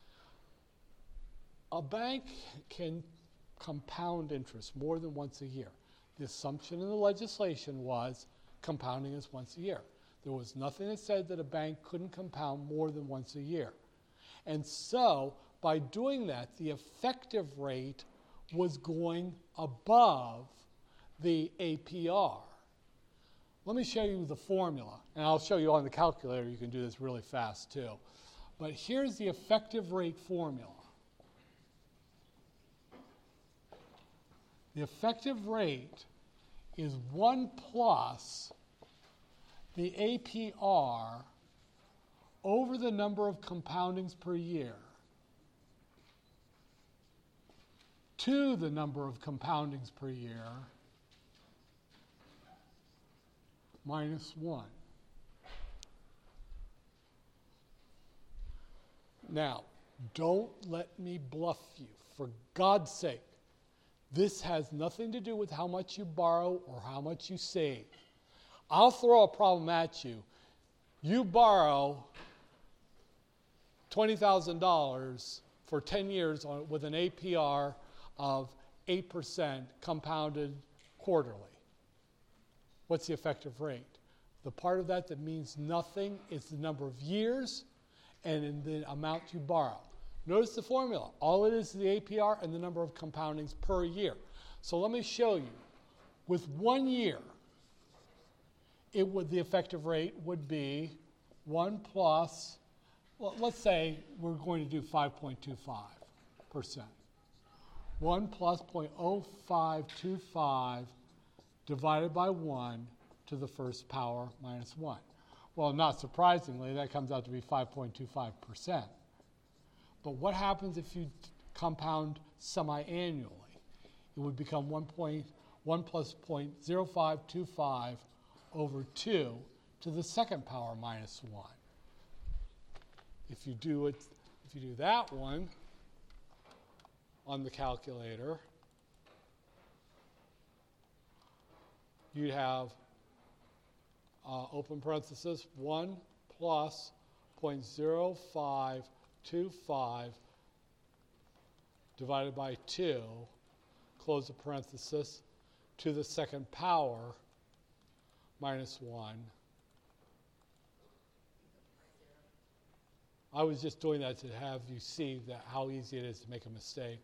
A bank can compound interest more than once a year. The assumption in the legislation was compounding is once a year. There was nothing that said that a bank couldn't compound more than once a year. And so, by doing that, the effective rate was going above the APR. Let me show you the formula, and I'll show you on the calculator. You can do this really fast too. But here's the effective rate formula. The effective rate is 1 plus the APR over the number of compoundings per year to the number of compoundings per year minus 1. Now, don't let me bluff you. For God's sake, this has nothing to do with how much you borrow or how much you save. I'll throw a problem at you. You borrow $20,000 for 10 years with an APR of 8% compounded quarterly. What's the effective rate? The part of that that means nothing is the number of years and in the amount you borrow. Notice the formula. All it is the APR and the number of compoundings per year. So let me show you. With 1 year, the effective rate would be 1 plus, well, let's say we're going to do 5.25%. 1 plus 0.0525 divided by 1 to the first power minus 1. Well, not surprisingly, that comes out to be 5.25%. But what happens if you compound semi-annually? It would become 1 plus 0.0525 over 2 to the second power minus 1. If you do that one on the calculator, you'd have open parenthesis 1 plus 0.0525 divided by 2, close the parenthesis, to the second power minus 1. I was just doing that to have you see that how easy it is to make a mistake.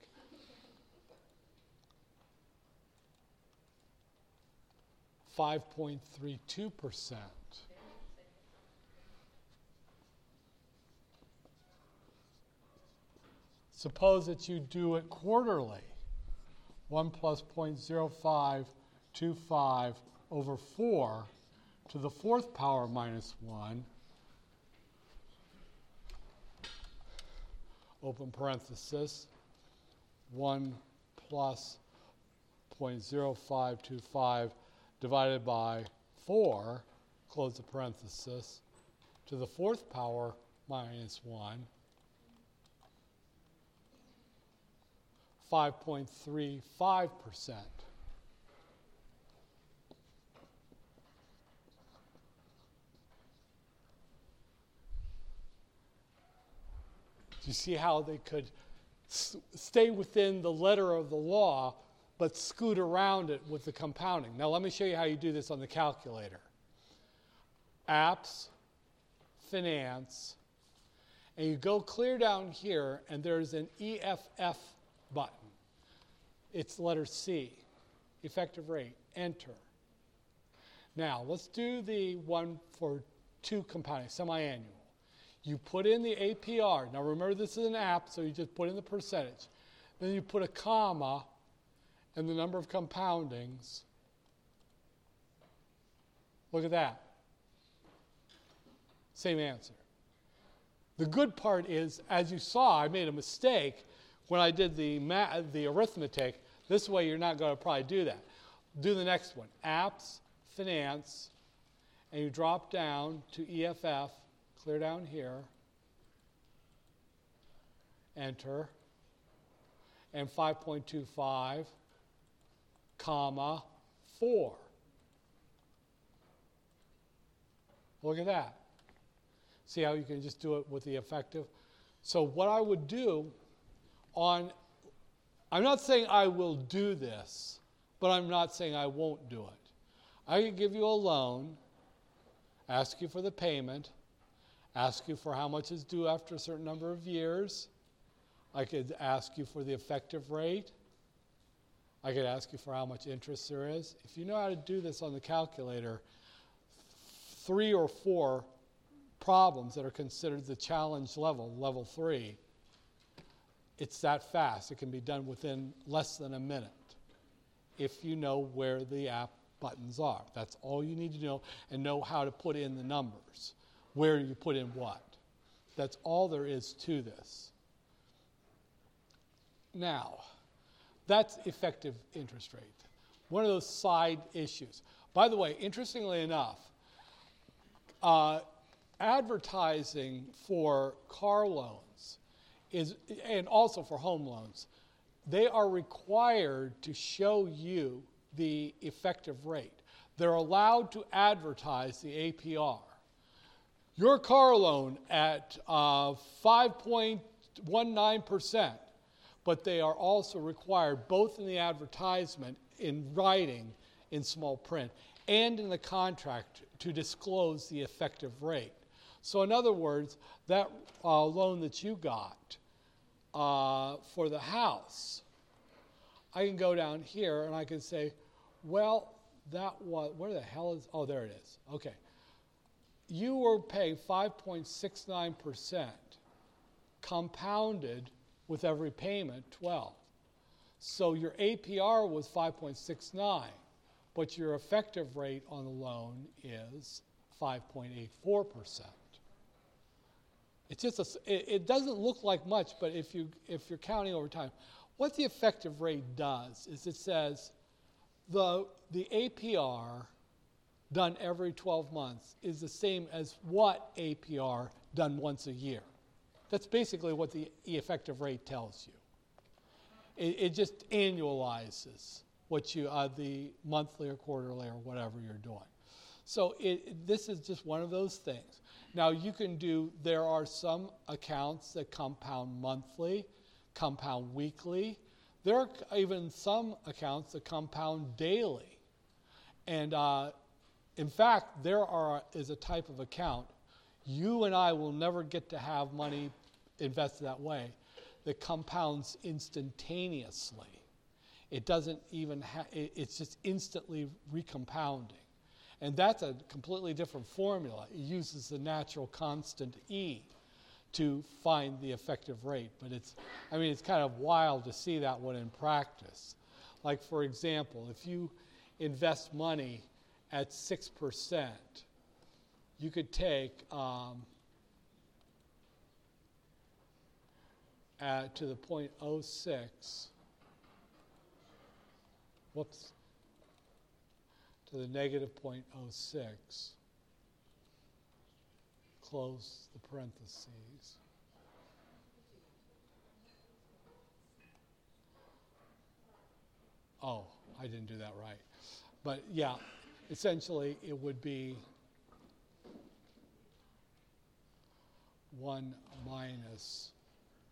$5.32%. Suppose that you do it quarterly. 1 plus 0.0525 over 4 to the fourth power minus 1. Open parenthesis. 1 plus 0.0525 divided by 4, close the parenthesis, to the fourth power minus 1. 5.35%. You see how they could stay within the letter of the law, but scoot around it with the compounding. Now let me show you how you do this on the calculator. Apps, Finance, and you go clear down here, and there's an EFF button. It's letter C, effective rate, enter. Now, let's do the one for 2 compounding, semi-annual. You put in the APR. Now, remember, this is an app, so you just put in the percentage. Then you put a comma and the number of compoundings. Look at that. Same answer. The good part is, as you saw, I made a mistake when I did the arithmetic. This way, you're not going to probably do that. Do the next one. Apps, Finance, and you drop down to EFF, clear down here, enter, and 5.25, comma, 4. Look at that. See how you can just do it with the effective? So what I would do I'm not saying I will do this, but I'm not saying I won't do it. I can give you a loan, ask you for the payment, ask you for how much is due after a certain number of years. I could ask you for the effective rate. I could ask you for how much interest there is. If you know how to do this on the calculator, 3 or 4 problems that are considered the challenge level, level 3, it's that fast. It can be done within less than a minute if you know where the app buttons are. That's all you need to know, and know how to put in the numbers, where you put in what. That's all there is to this. Now, that's effective interest rate. One of those side issues. By the way, interestingly enough, advertising for car loans and also for home loans, they are required to show you the effective rate. They're allowed to advertise the APR. Your car loan at 5.19%, but they are also required both in the advertisement, in writing, in small print, and in the contract to disclose the effective rate. So in other words, that loan that you got for the house, I can go down here and I can say, well, that was, where the hell is, oh, there it is. Okay. You were paying 5.69% compounded with every payment, 12. So your APR was 5.69, but your effective rate on the loan is 5.84%. It's just it doesn't look like much, but if you're counting over time, what the effective rate does is it says the APR done every 12 months is the same as what APR done once a year. That's basically what the effective rate tells you. It just annualizes what you the monthly or quarterly or whatever you're doing. So this is just one of those things. Now you can do, there are some accounts that compound monthly, compound weekly. There are even some accounts that compound daily. And in fact, there is a type of account, you and I will never get to have money invested that way, that compounds instantaneously. It doesn't even it's just instantly recompounding. And that's a completely different formula. It uses the natural constant E to find the effective rate. But it's kind of wild to see that one in practice. Like, for example, if you invest money at 6%, you could take to the 0.06, to the negative 0.06, close the parentheses. Oh, I didn't do that right. But yeah, essentially it would be 1 minus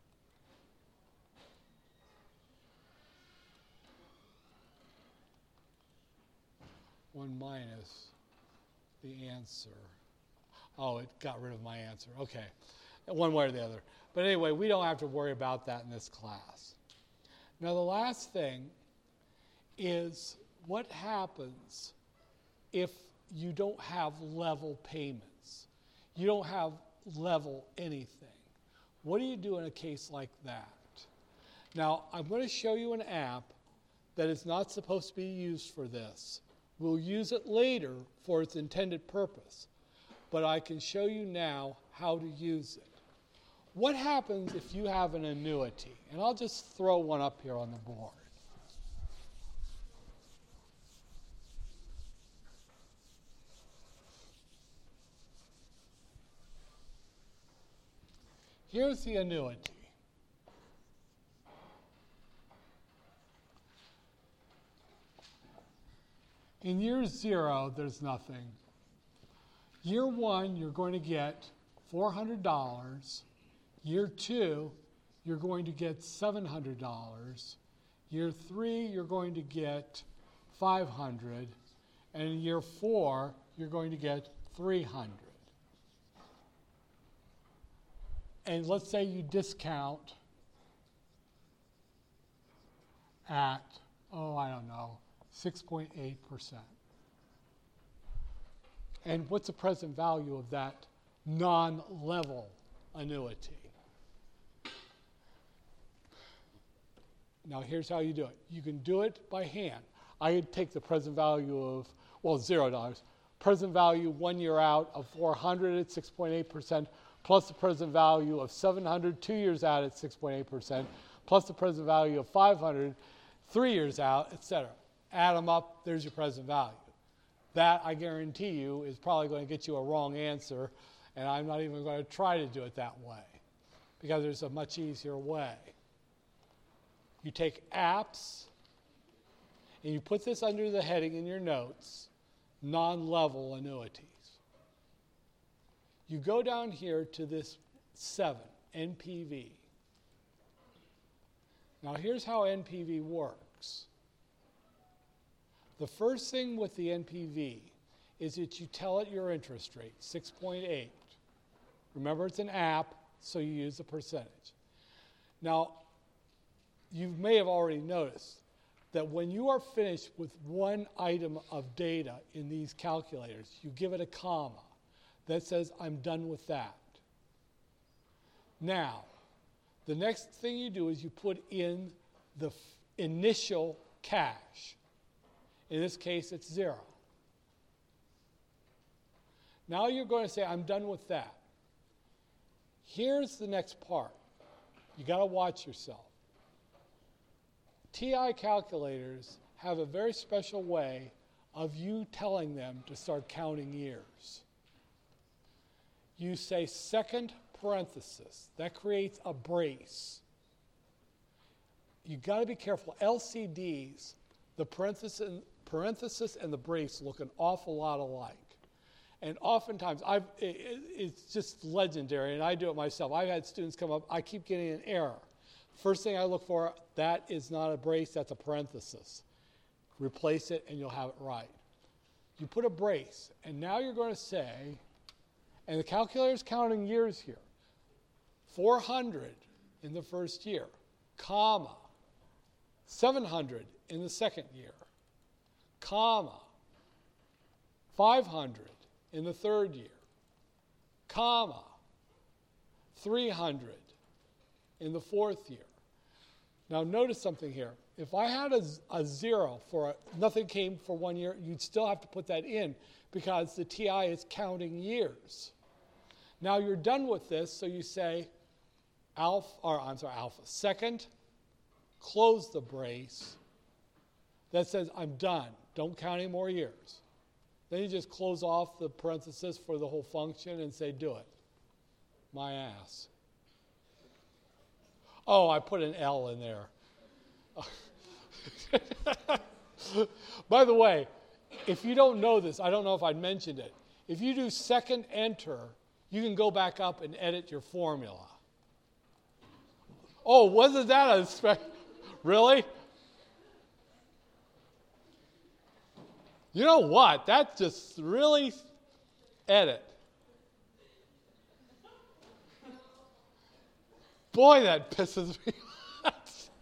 1 minus the answer. Oh, it got rid of my answer. Okay, one way or the other. But anyway, we don't have to worry about that in this class. Now, the last thing is what happens if you don't have level payments. You don't have level anything. What do you do in a case like that? Now, I'm going to show you an app that is not supposed to be used for this. We'll use it later for its intended purpose, but I can show you now how to use it. What happens if you have an annuity? And I'll just throw one up here on the board. Here's the annuity. In year 0, there's nothing. Year 1, you're going to get $400. Year 2, you're going to get $700. Year 3, you're going to get $500. And in year 4, you're going to get $300. And let's say you discount at, 6.8%. And what's the present value of that non-level annuity? Now here's how you do it. You can do it by hand. I would take the present value of, $0. Present value 1 year out of 400 at 6.8%, plus the present value of 700 2 years out at 6.8%, plus the present value of 500 3 years out, etc. Add them up, there's your present value. That, I guarantee you, is probably going to get you a wrong answer, and I'm not even going to try to do it that way, because there's a much easier way. You take apps, and you put this under the heading in your notes, non-level annuities. You go down here to this 7, NPV. Now here's how NPV works. The first thing with the NPV is that you tell it your interest rate, 6.8. Remember, it's an app, so you use the percentage. Now, you may have already noticed that when you are finished with one item of data in these calculators, you give it a comma that says, I'm done with that. Now, the next thing you do is you put in the initial cash. In this case, it's 0. Now you're going to say, I'm done with that. Here's the next part. You got to watch yourself. TI calculators have a very special way of you telling them to start counting years. You say second parenthesis. That creates a brace. You got to be careful. LCDs, the parenthesis and the brace look an awful lot alike. And oftentimes, it's just legendary, and I do it myself. I've had students come up, I keep getting an error. First thing I look for, that is not a brace, that's a parenthesis. Replace it, and you'll have it right. You put a brace, and now you're going to say, and the calculator's counting years here, 400 in the first year, comma, 700 in the second year, comma, 500 in the third year, comma, 300 in the fourth year. Now notice something here. If I had a 0 for nothing came for 1 year, you'd still have to put that in because the TI is counting years. Now you're done with this, so you say alpha. Second, close the brace. That says I'm done. Don't count any more years. Then you just close off the parenthesis for the whole function and say do it. My ass. Oh, I put an L in there. By the way, if you don't know this, I don't know if I'd mentioned it. If you do second enter, you can go back up and edit your formula. Oh, wasn't that a really? You know what? That just really edit. Boy, that pisses me off.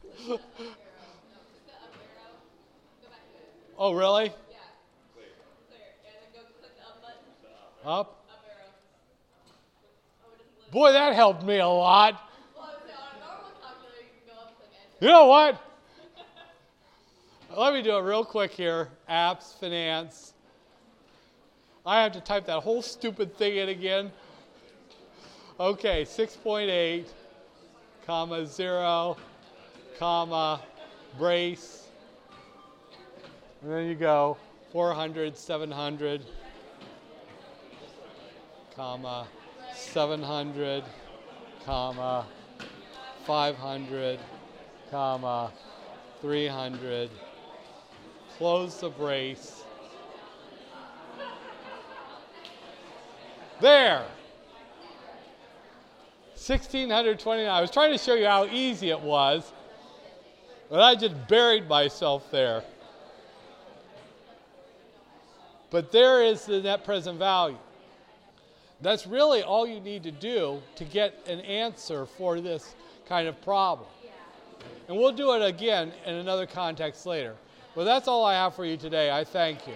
Oh, really?
Yeah. Clear. And then go click the up button.
Up?
Up arrow. Oh, it doesn't let
Boy, that helped me a lot.
Well, I would say on a normal calculator, you can go up and click enter.
You know what? Let me do it real quick here. Apps, finance. I have to type that whole stupid thing in again. Okay, 6.8, comma, 0, comma, brace. And then you go 400, 700, comma, 700, comma, 500, comma, 300. Close the brace. There. 1,629. I was trying to show you how easy it was, but I just buried myself there. But there is the net present value. That's really all you need to do to get an answer for this kind of problem. And we'll do it again in another context later. Well, that's all I have for you today. I thank you.